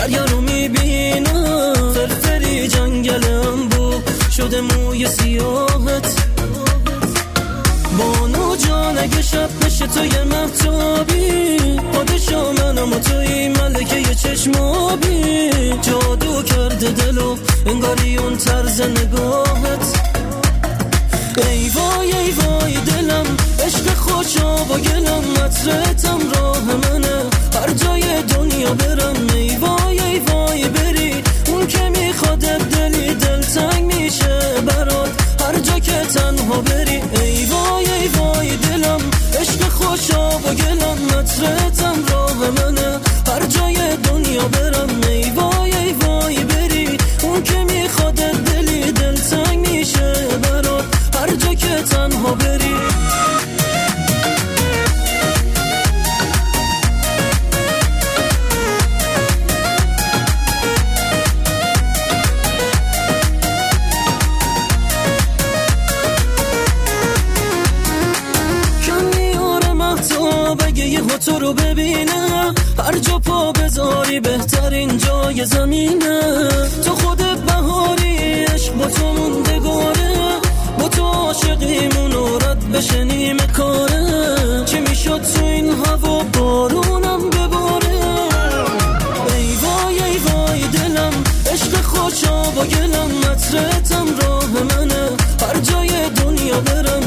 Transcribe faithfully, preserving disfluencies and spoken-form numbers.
دریا رو میبینم، فرفری جنگلم بود شده موی سیاهت. بانو جان اگه شب بشه تو یه مهتابی، پادشا منم و توی ملکه یه چشمابی. جادو کرده دلو انگاری اون طرز نگاهت. ای وای ای وای دلم عشق خوشا با گلم، مطرتم راه منه هر جای دنیا برم. ای وای ای وای بری اون که میخوادت دلی دلتنگ میشه برات هر جا که تنها بری. ای وای ای وای دلم عشق خوشا با گلم، مطرتم راه منه هر جای دنیا برم. ای وای ای وای بری اون که میخوادت دلی دلتنگ میشه برات هر جا که تنها بری. تو رو ببینم هر جا پا بذاری بهترین جای زمینه. تو خودت بهاری عشق با تو موندگاره، با تو عاشقیمون و رد بشه نیمه کاره. چی میشد تو این هوا بارونم بباره. ای وای ای وای دلم عشق خوشا با گلم، مطرتم راه منه هر جای دنیا برم.